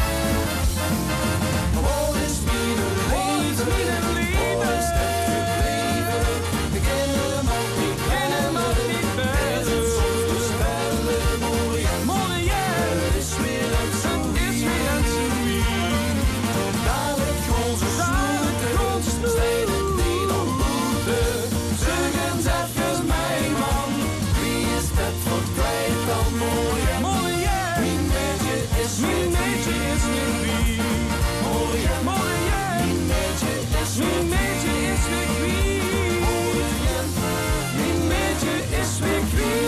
Speaker 1: Waar is mijn leven? Waar is dat gebleven? Ik ken hem ook niet, ken hem ook niet verder. Is het soms bestellen, mooi en mooi en er is weer een souvenir. Dadelijk gewoon zo sloeten, steed het niet op boete. Zeg eens even mijn man, wie is dat verkleed dan mooi en mooi en mijn meisje is mijn meisje is weer wie. Mooi en mooi en mijn meisje is mijn meisje is weer wie. Mooi en mijn meisje is weer wie.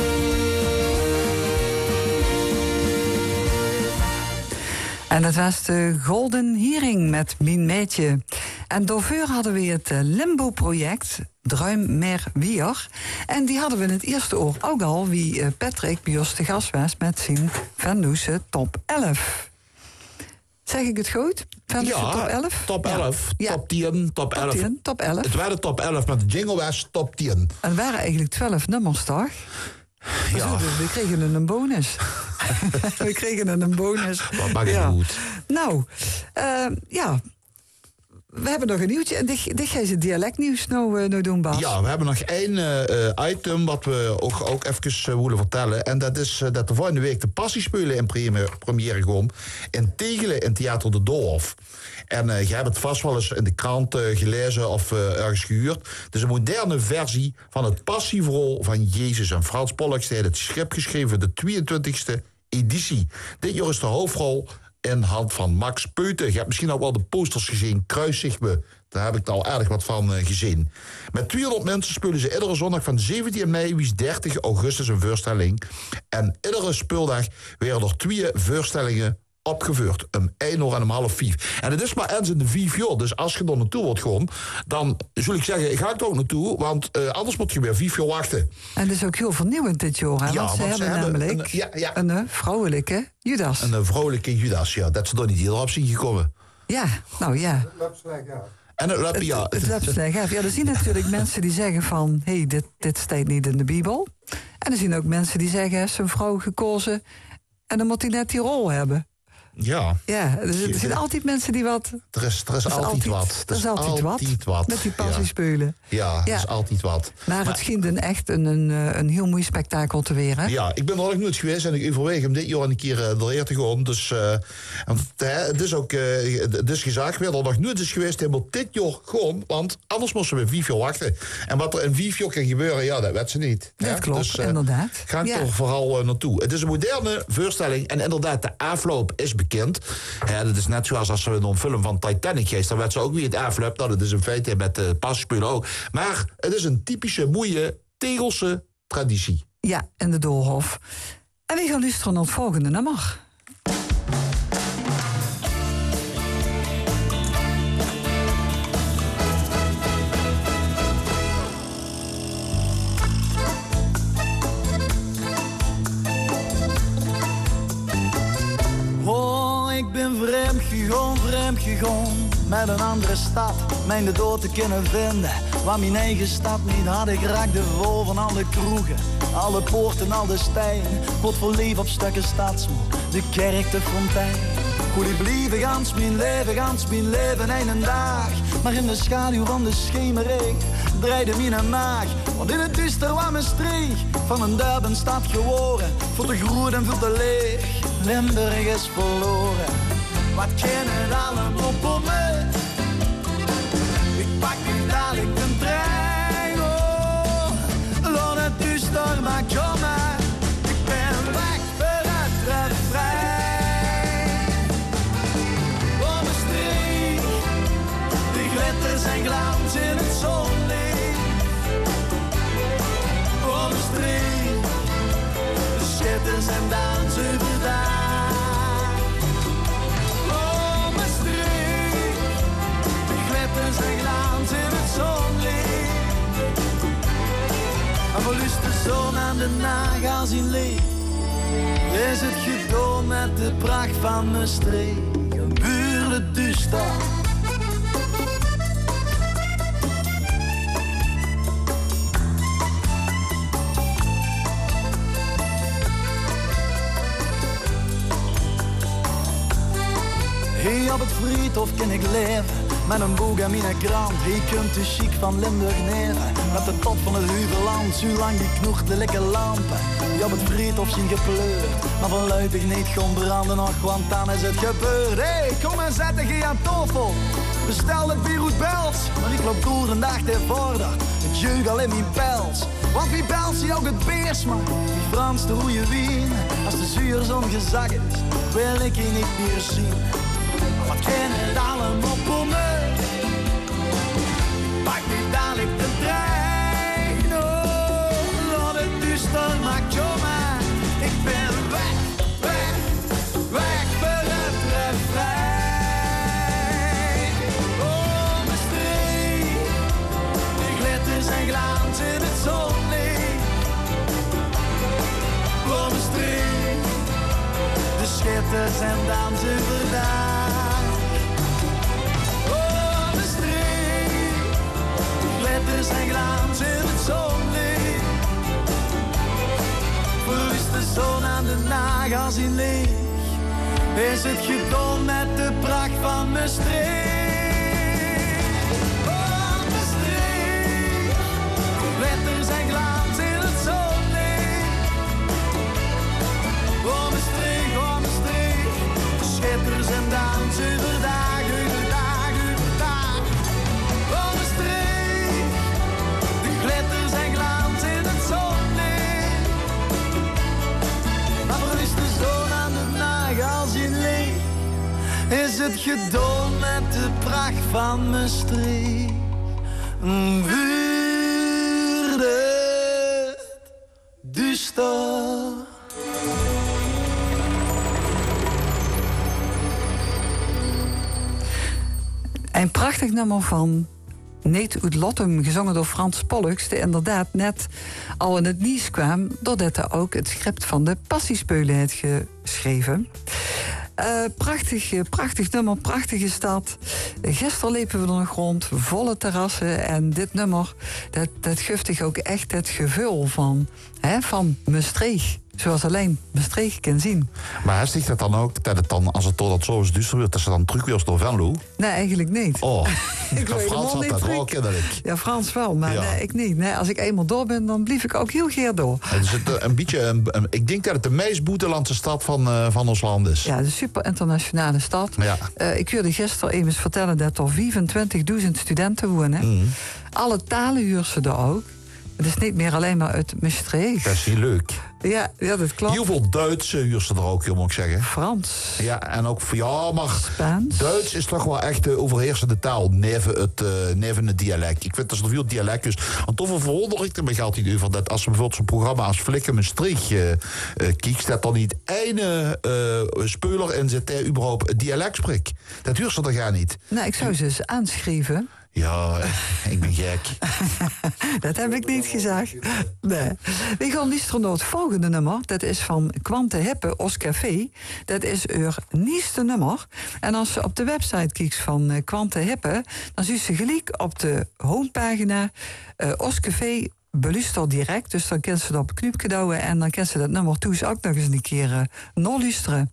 Speaker 12: En het was de Golden Hearing met Mien Meetje. En daarvoor hadden we het eh, Limbo-project, Druim meer Wier. En die hadden we in het eerste oor ook al, wie eh, Patrick bij ons te gast was met zijn Venloze top elf. Zeg ik het goed? Venloze
Speaker 13: Ja,
Speaker 12: top elf?
Speaker 13: top elf,
Speaker 12: Ja.
Speaker 13: top tien, top elf.
Speaker 12: tien, top elf.
Speaker 13: Het waren top elf, maar de jingle was top tien.
Speaker 12: En het waren eigenlijk twaalf nummers, toch?
Speaker 13: Ja.
Speaker 12: Dus we kregen een bonus. we kregen een bonus.
Speaker 13: Wat maakt het
Speaker 12: Ja.
Speaker 13: goed?
Speaker 12: Nou, eh, ja. We hebben nog een nieuwtje. En dit, dit ga je dialectnieuws nou, uh, nou doen, Bas.
Speaker 13: Ja, we hebben nog één uh, item wat we ook, ook even uh, willen vertellen. En dat is uh, dat de volgende week de Passiespelen in première, première komt in Tegelen in Theater de Doolhof. En uh, je hebt het vast wel eens in de krant uh, gelezen of uh, ergens gehuurd. Het is een moderne versie van het passieverhaal van Jezus. En Frans Pollux heeft het script geschreven, de tweeëntwintigste editie. Dit jaar is de hoofdrol in hand van Max Peuten. Je hebt misschien ook wel de posters gezien, Kruisig me. Daar heb ik al aardig wat van uh, gezien. Met tweehonderd mensen spelen ze iedere zondag van zeventien mei bis dertig augustus een voorstelling. En iedere speeldag werden er twee voorstellingen opgevoerd. Om één uur en om half vijf. En het is maar eens in de vijf jaar. Dus als je er naartoe wordt gewoon, dan zul ik zeggen, ga ik er ook naartoe. Want uh, anders moet je weer vijf jaar wachten.
Speaker 12: En dat is ook heel vernieuwend dit jaar. Hè?
Speaker 13: Ja,
Speaker 12: want ze
Speaker 13: want
Speaker 12: hebben
Speaker 13: ze hebben
Speaker 12: namelijk
Speaker 13: een- ja, ja.
Speaker 12: een uh, vrouwelijke Judas.
Speaker 13: Een uh, vrolijke Judas, ja. Dat ze er niet hier op zien gekomen.
Speaker 12: Ja, nou ja.
Speaker 13: En het loopt, ja.
Speaker 12: Het, het loopt slecht af. Ja, er zien natuurlijk mensen die zeggen van... hé, hey, dit, dit staat niet in de Bijbel. En er zien ook mensen die zeggen... hij is zijn vrouw gekozen en dan moet hij net die rol hebben.
Speaker 13: Ja.
Speaker 12: Ja, dus er zijn altijd mensen die wat...
Speaker 13: Er is, er is,
Speaker 12: er is
Speaker 13: altijd,
Speaker 12: altijd
Speaker 13: wat.
Speaker 12: Er is altijd, altijd wat. wat. Met die passiespeulen.
Speaker 13: Ja, ja, er is altijd wat.
Speaker 12: Maar, maar het schijnt een echt een, een, een heel mooi spektakel te weer, hè?
Speaker 13: Ja, ik ben er nog nooit geweest en ik overweeg om dit jaar een keer uh, ereer te gaan. Dus uh, het is ook, uh, het is gezegd, wie er nog nooit is geweest, hij moet dit jaar gewoon, want anders moesten we vijf jaar wachten. En wat er in vijf jaar kan gebeuren, ja, dat weet ze niet.
Speaker 12: Dat
Speaker 13: hè?
Speaker 12: klopt,
Speaker 13: dus, uh,
Speaker 12: inderdaad.
Speaker 13: Ga ik
Speaker 12: ja.
Speaker 13: er vooral uh, naartoe. Het is een moderne voorstelling en inderdaad, de afloop is bekend. Ja, dat is net zoals als we een film van Titanic geest, dan werd ze ook weer het afloop. Nou, dat is in feite met de uh, passiespeulen ook. Maar het is een typische, mooie, Tegelse traditie.
Speaker 12: Ja, in de Doolhof. En we gaan luisteren naar het volgende nummer.
Speaker 17: Oh, ik ben vreemd gegaan, vreemd gegaan. Met een andere stad, mijn de dood te kunnen vinden. Waar mijn eigen stad niet had, ik raakte vol van alle kroegen. Alle poorten, al de stijlen. Pot voor leven op stukken stadsmoor. De kerk, de fontein. Hoe die blieven gans mijn leven, gans mijn leven een en dag. Maar in de schaduw van de schemering draaide mijn maag. Want in het duister was mijn streek van een Durbanstad geworden. Voor te groen en veel te leeg, Limburg is verloren. Wat kennen allemaal op me? Ik pak nu dadelijk een trein, oh. Laat het duister, maar kom maar. Ik ben weg vooruit het vrij. Voor mijn streek, die glitters en glans in het zonlicht. Voor mijn streek, de schitters en dansen overdag. En glans in het zonlicht. En verliest de zon aan de naga zien leeg. Is het gedaan met de pracht van mijn streek. Een buurde duister. Hier op het friedhof kan ik leven. Met een boek en mijn krant, hier komt de chic van Limburg neven. Met de top van het Huverland, zo lang die knoegt de lekke lampen. Die op het friedhof zien gepleurd, maar verluidig niet gaan branden nog, want dan is het gebeurd. Hé, hey, kom en zet je aan tafel, bestel het bier uit Bels. Maar ik loop door een dag ter vorder, het jeug al in mijn pels. Want wie Bels zie ook het beersman, die Frans de roeie wien. Als de zuurzon gezakt is, wil ik je niet meer zien. Wat kennen het allemaal voor me? Pak nu dadelijk de trein, oh. Laat het duister, maar kom maar. Ik ben weg, weg, weg voor het refrein. Oh, mijn streek, die glitters en glans in het zonlicht. Oh, mijn streek, de schitters en dansen vandaag. En glans in het zonlicht. Verliest de zon aan de naga zien leeg. Is het gedaan met de pracht van mijn streek. Oh, mijn streek. Glitters en glans in het zonlicht. Oh, mijn streek, oh, mijn streek. Schitters en dansen overdag, overdag, overdag. Oh, mijn streek. Glitters en glans in het zonlicht. Maar verliest de zon aan de nagal zien leeg. Is het gedaan met de pracht van mijn streek. Een wuurde duister.
Speaker 12: Een prachtig nummer van Neet uit Lottum, gezongen door Frans Pollux, die inderdaad net al in het nieuws kwam, doordat hij ook het script van de Passiespeulen heeft geschreven. Uh, prachtig, prachtig nummer, prachtige stad. Gisteren liepen we er nog rond, volle terrassen. En dit nummer, dat, dat geeft zich ook echt het gevoel van, hè, van Maastricht. Zoals alleen Maastricht kan zien.
Speaker 13: Maar zegt dat dan ook, dat het dan, als het dat zo is duister wordt, dat ze dan terug weer door Venlo?
Speaker 12: Nee, eigenlijk niet.
Speaker 13: Oh,
Speaker 12: ik weet
Speaker 13: Frans had dat wel kennelijk.
Speaker 12: Ja, Frans wel, maar
Speaker 13: ja.
Speaker 12: nee, ik niet. Nee, als ik eenmaal door ben, dan blijf ik ook heel geer door.
Speaker 13: Het is het, een beetje, een, een, ik denk dat het de meest buitenlandse stad van, uh, van ons land is.
Speaker 12: Ja, een super internationale stad.
Speaker 13: Ja.
Speaker 12: Uh, ik wilde gisteren even vertellen dat er vierentwintigduizend studenten wonen. Mm. Alle talen huren ze er ook. Het is niet meer alleen maar uit Maastricht.
Speaker 13: Dat is heel leuk.
Speaker 12: Ja, ja, dat klopt.
Speaker 13: Heel veel Duits huur ze er ook, moet ik zeggen.
Speaker 12: Frans.
Speaker 13: Ja, en ook, ja, maar
Speaker 12: Spaans.
Speaker 13: Duits is toch wel echt de overheersende taal, neven het, uh, neven het dialect. Ik vind dat er veel dialect is. Want toch verwonder ik er me altijd over dat als we bijvoorbeeld zo'n programma als Flikken Maastricht uh, uh, kijkt, dat dan niet ene uh, speler in zit die überhaupt het dialect spreekt. Dat huurt ze er gaan niet.
Speaker 12: Nou, ik zou ze eens aanschrijven.
Speaker 13: Ja, ik ben gek.
Speaker 12: Dat heb ik niet gezegd. Nee. We gaan luisteren naar het volgende nummer. Dat is van Quante Hippe, Os Café. Dat is uw nieuwste nummer. En als je op de website kijkt van Quante Hippe, dan zie je gelijk op de homepagina uh, Os Café beluister direct. Dus dan kan ze dat op een knopje douwen en dan kan ze dat nummer toe ook nog eens een keer uh, naluisteren.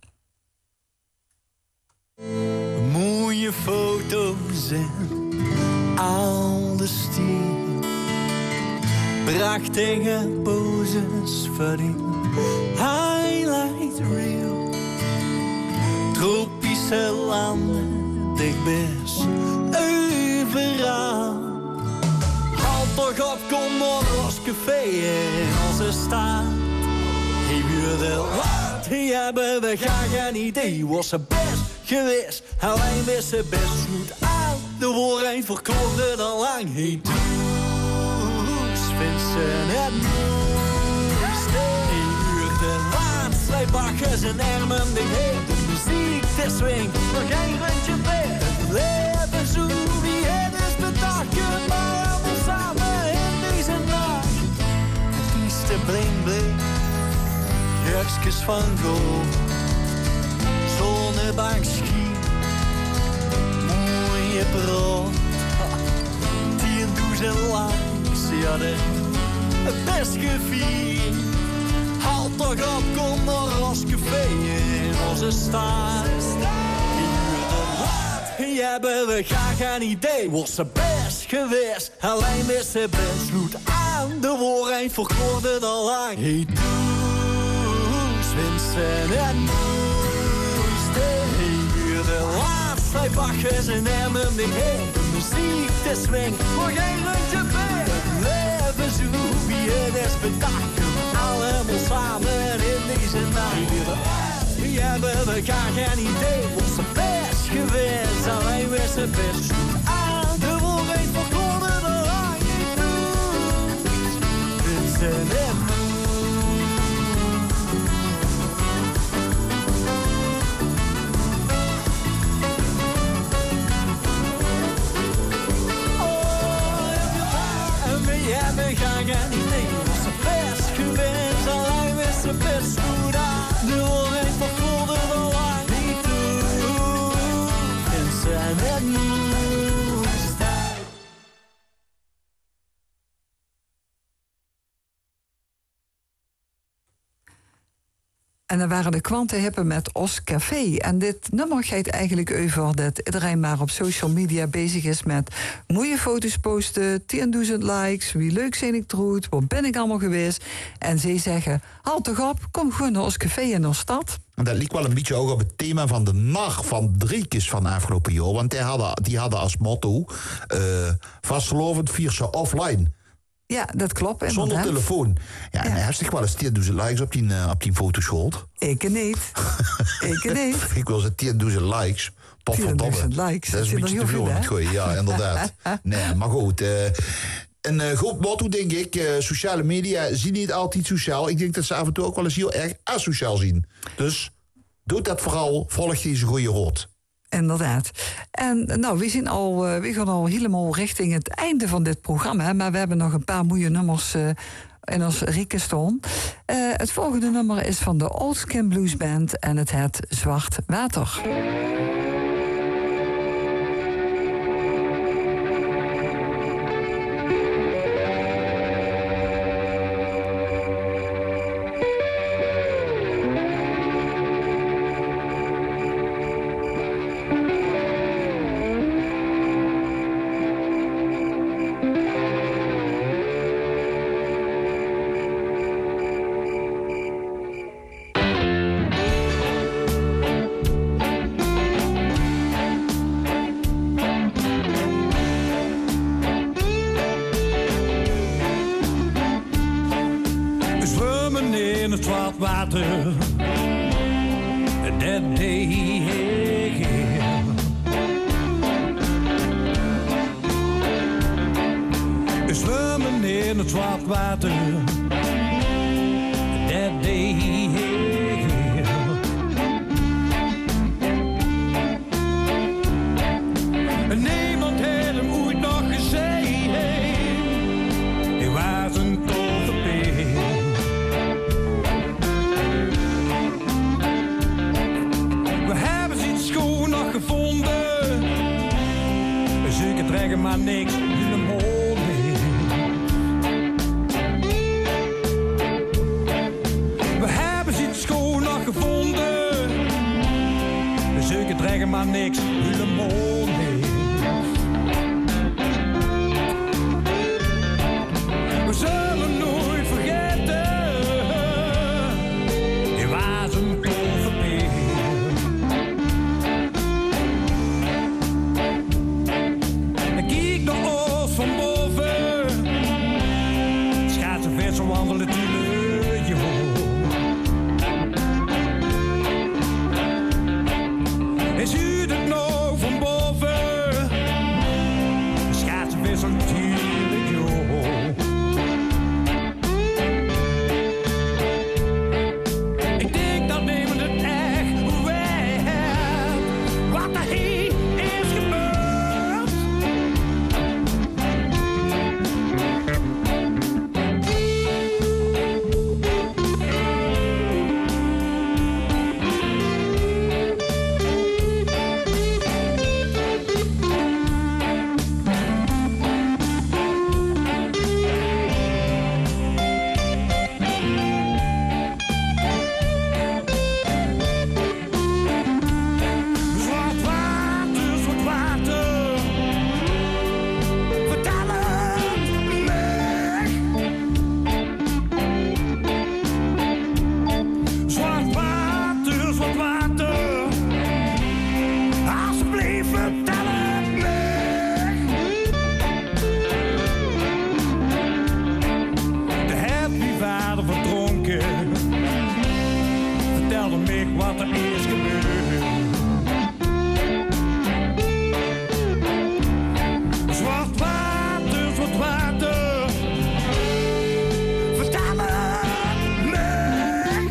Speaker 17: Mooie foto's en oude stil, prachtige poses voor die highlight reel. Tropische landen, dichtbij overal. Halt toch op, kom naar ons café in onze stad. Hij wilde wat, hij hebben we graag een idee. Was ze best geweest, alleen wist ze best goed aan. De woorden verkochten al lang. Hey, does, vindt ze het mooiste. Hij huurde laatst, wij bakken zijn armen de heer. De muziek, de swing, nog een rondje weer. Het leven zo wie het is bedacht. Maar allemaal samen in deze nacht. Het liefste bling bling, jurkjes van gold. Zonnebank schiet, mooie brood. Tienduizend likes, ja, het best gevierd. Halt toch op, kom naar ons café in onze stad. Hier de wat, hier hebben we graag een idee. Was ze best geweest, alleen wist ze best goed aan. De woorden verkoorden al lang. Hey, does, Vincent en de laatste, hij bakken zijn armen de heer. De muziek, de swing, nog een rondje weer. Het leven zo wie het is bedacht. Allemaal samen in deze nacht. Wie hebben we graag een idee. Was ze best geweest, alleen wist ze best goed aan. De woorden verkonden de lang niet toe. Vincent en we gaan geen idee, was ze best geweest, alleen wist ze best goed aan. De oorlog verkoelde er lang niet toe, en ze net moest staan.
Speaker 12: En dan waren de Quante Hippe met Os Café. En dit nummer gaat eigenlijk over dat iedereen maar op social media bezig is met mooie foto's posten, tienduizend likes, wie leuk zijn ik troet, waar ben ik allemaal geweest. En zij zeggen, haal toch op, kom gewoon naar Os Café in onze stad.
Speaker 13: En dat liep wel een beetje ook op het thema van de nacht van Driekes van afgelopen jaar. Want die hadden, die hadden als motto, uh, vastgelovend vier ze offline.
Speaker 12: Ja, dat klopt. Inderdaad.
Speaker 13: Zonder telefoon. Ja, en hij heeft zich wel eens tienduizend likes op die, uh, op die foto geschold.
Speaker 12: Ik niet. Ik niet.
Speaker 13: Ik wil ze tienduizend likes.
Speaker 12: tienduizend likes.
Speaker 13: Dat is een beetje te veel om het gooien. Ja, inderdaad. Nee, maar goed. Uh, een uh, groot motto, denk ik. Uh, sociale media zien niet altijd sociaal. Ik denk dat ze af en toe ook wel eens heel erg asociaal zien. Dus doe dat vooral. Volg deze goede rood.
Speaker 12: Inderdaad. En nou, we, zien al, uh, we gaan al helemaal richting het einde van dit programma. Maar we hebben nog een paar mooie nummers uh, in ons Rieke Stone. Uh, het volgende nummer is van de Old Skin Blues Band en het heet Zwart Water.
Speaker 1: Water that day we zwemmen in het zwart water that day en niemand heeft hem ooit nog gezien. Hij was een toverpeel. Gevonden, zeker trekken maar niks in de mond meer. We hebben iets schoon nog gevonden, zeker trekken maar niks in de mond meer. We zullen nooit vergeten, je was een toverpeel. Zo wandelen die leuk, en ziet het nou van boven, schaatsenvis natuurlijk, joh. Ik denk dat nemen het echt weg, wat er hier is gebeurd. Wat er is gebeurd. Zwart water, zwart water, vertel het me.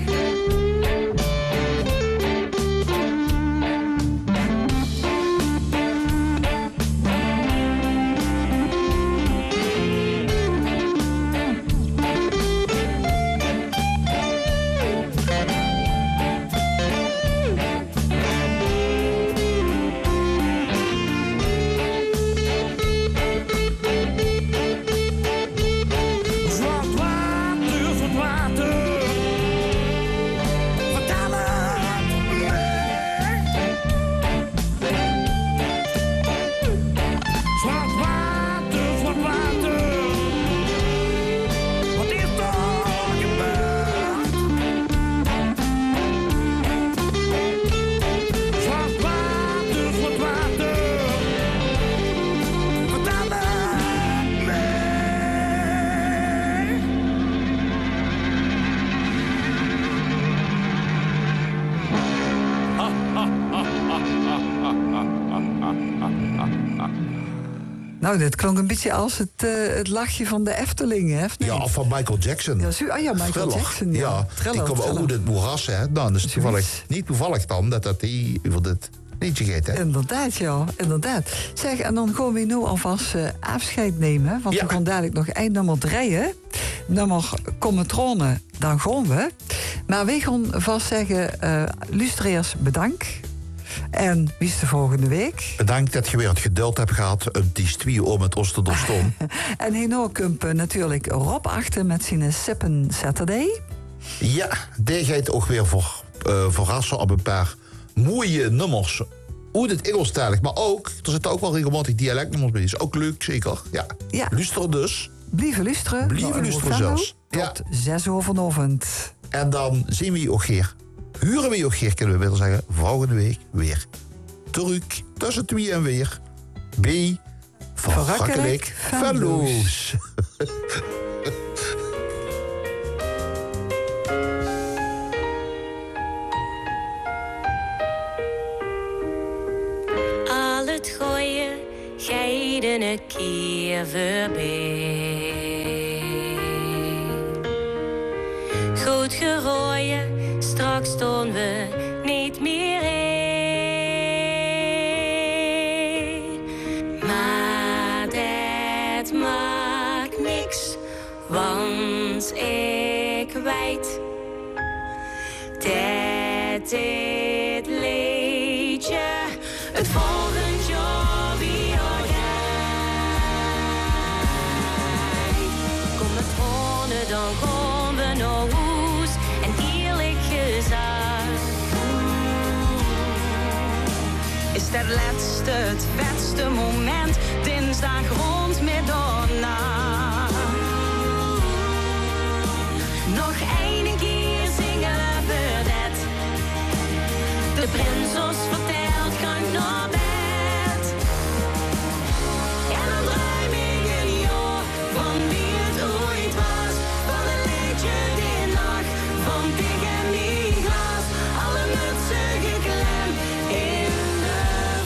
Speaker 12: Nou, dit klonk een beetje als het, uh, het lachje van de Efteling, hè? Nee.
Speaker 13: Ja, of van Michael Jackson.
Speaker 12: Ja, zo, oh ja, Michael
Speaker 13: Thriller.
Speaker 12: Jackson. Ja,
Speaker 13: ja
Speaker 12: Thriller,
Speaker 13: die komen ook uit het moeras, hè. Nou, dus toevallig, niet toevallig dan dat dat die over dit liedje gaat, hè.
Speaker 12: Inderdaad, ja, inderdaad. Zeg, en dan gaan we nu alvast uh, afscheid nemen, want ja. we gaan dadelijk nog eindnummer drie, hè. nummer Cometrone, dan gaan we. Maar we gaan vast zeggen, uh, luisteraars, bedankt. En wie is de volgende week?
Speaker 13: Bedankt dat je weer het geduld hebt gehad om die twee om het os te doorstaan.
Speaker 12: En hierna komt uh, natuurlijk Rob achter met zijn Sippen Saturday.
Speaker 13: Ja, die gaat ook weer voor, uh, verrassen op een paar mooie nummers. Hoe het Engelstalig, maar ook, er zitten ook wel regelmatig dialectnummers bij. Is ook leuk, zeker. Ja.
Speaker 12: Ja.
Speaker 13: Luisteren dus.
Speaker 12: Blijven luisteren.
Speaker 13: Blijven luisteren zelfs.
Speaker 12: Tot ja. zes uur vanavond.
Speaker 13: En dan zien we je ook hier. Huren we je ook hier, kunnen we willen zeggen. Volgende week weer. Terug, tussen twee en weer. Bij Verrakkelijk Venloos.
Speaker 18: Al het gooien, geiden een keer voorbij. Goed gerooien, straks stonden we niet meer in. Maar dat maakt niks, want ik weet dat dit liedje het volgend jaar weer gaat. Kom met tronen, dan gaan we naar huis. En eerlijk gezegd is dat laatste het beste moment. Dinsdag rond middernacht. Nog één keer zingen we dat. De prins ons vertelt, kan naar bed. En dan ruim ik een jaar van wie het ooit was. Van een liedje die nacht, van Pik en Niklaas. Alle mutsen geklemd in de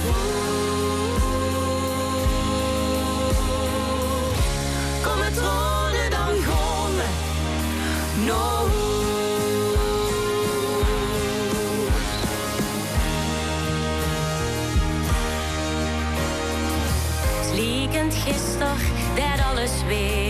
Speaker 18: voet. Kom met tronen, dan gaan we naar liekend gister, dat alles weer